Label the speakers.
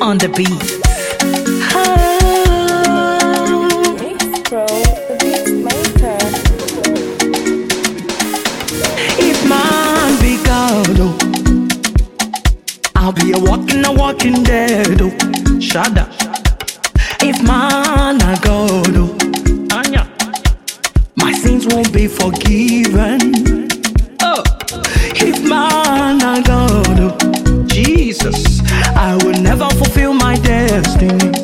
Speaker 1: on the beat.
Speaker 2: Mix Pro, the beat maker.
Speaker 1: If man be God, oh, I'll be a walking dead, oh. Shut up. If man a God, oh, Anya, my sins won't be forgiven. Oh, if man a God, oh, Jesus, I will never fulfill my destiny.